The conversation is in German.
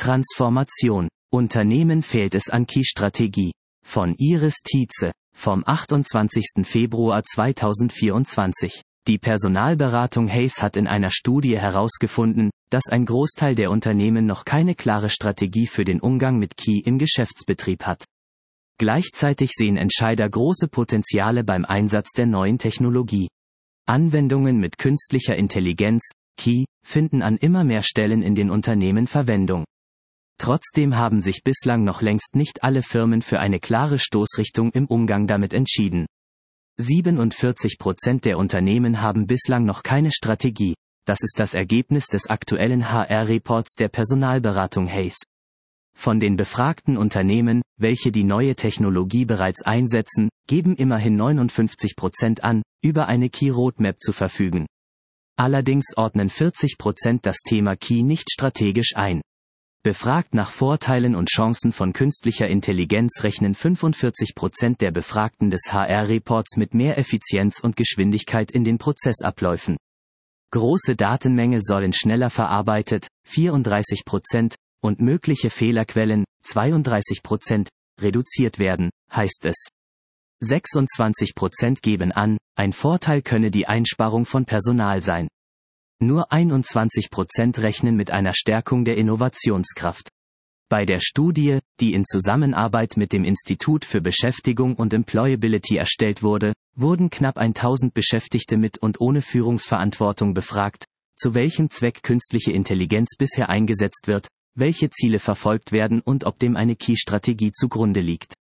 Transformation. Unternehmen fehlt es an Key-Strategie. Von Iris Tietze, vom 28. Februar 2024. Die Personalberatung Hays hat in einer Studie herausgefunden, dass ein Großteil der Unternehmen noch keine klare Strategie für den Umgang mit Key im Geschäftsbetrieb hat. Gleichzeitig sehen Entscheider große Potenziale beim Einsatz der neuen Technologie. Anwendungen mit künstlicher Intelligenz, Key, finden an immer mehr Stellen in den Unternehmen Verwendung. Trotzdem haben sich bislang noch längst nicht alle Firmen für eine klare Stoßrichtung im Umgang damit entschieden. 47% der Unternehmen haben bislang noch keine Strategie. Das ist das Ergebnis des aktuellen HR-Reports der Personalberatung Hays. Von den befragten Unternehmen, welche die neue Technologie bereits einsetzen, geben immerhin 59% an, über eine Key-Roadmap zu verfügen. Allerdings ordnen 40% das Thema Key nicht strategisch ein. Befragt nach Vorteilen und Chancen von künstlicher Intelligenz rechnen 45% der Befragten des HR-Reports mit mehr Effizienz und Geschwindigkeit in den Prozessabläufen. Große Datenmenge sollen schneller verarbeitet, 34%, und mögliche Fehlerquellen, 32%, reduziert werden, heißt es. 26% geben an, ein Vorteil könne die Einsparung von Personal sein. Nur 21% rechnen mit einer Stärkung der Innovationskraft. Bei der Studie, die in Zusammenarbeit mit dem Institut für Beschäftigung und Employability erstellt wurde, wurden knapp 1000 Beschäftigte mit und ohne Führungsverantwortung befragt, zu welchem Zweck künstliche Intelligenz bisher eingesetzt wird, welche Ziele verfolgt werden und ob dem eine Key-Strategie zugrunde liegt.